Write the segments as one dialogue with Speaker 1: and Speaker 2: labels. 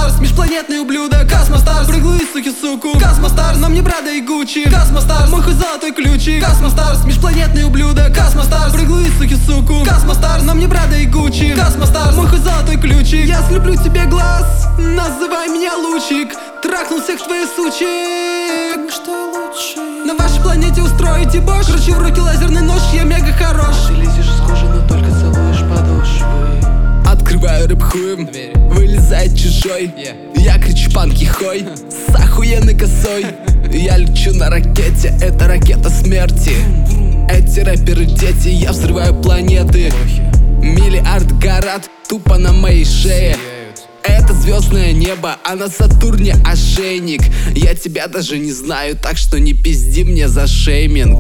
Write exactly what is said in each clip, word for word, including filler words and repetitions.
Speaker 1: Космостарс, межпланетный ублюдок. Космостарс, прыгну из суки суку. Космостарс, на мне Прада и Гуччи. Космостарс, мой хуй золотой ключик. Космостарс, межпланетный ублюдок. Космостарс, прыгну из суки суку. Космостарс, на мне Прада и Гуччи. Космостарс, мой хуй золотой ключик. Я слеплю тебе глаз, называй меня лучик. Трахнул всех твоих сучек.
Speaker 2: Что лучше?
Speaker 1: На вашей планете устроить дебош. Кручу в руки лазерный нож, я мега хорош.
Speaker 2: Ты лезешь с кожи, но только целуешь подошвы.
Speaker 3: Открываю рэп хуем, вылезает чужой. Я кричу панки хой, с охуенной косой. Я лечу на ракете, это ракета смерти. Эти рэперы дети, я взрываю планеты. Миллиард город тупо на моей шее. Это звездное небо, а на Сатурне ошейник. Я тебя даже не знаю, так что не пизди мне за шейминг.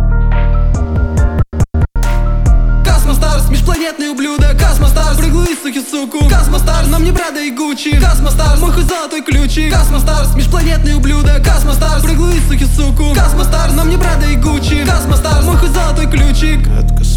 Speaker 1: Космостарс, межпланетный ублюдок. Космостарс, прыгну из суки суку. Космостарс, на мне Прада и Гуччи. Космостарс, мой хуй золотой ключик. Космостарс, межпланетный ублюдок. Космостарс, прыгну из суки суку. Космостарс, на мне Прада и Гуччи. Космостарс, мой хуй золотой ключик.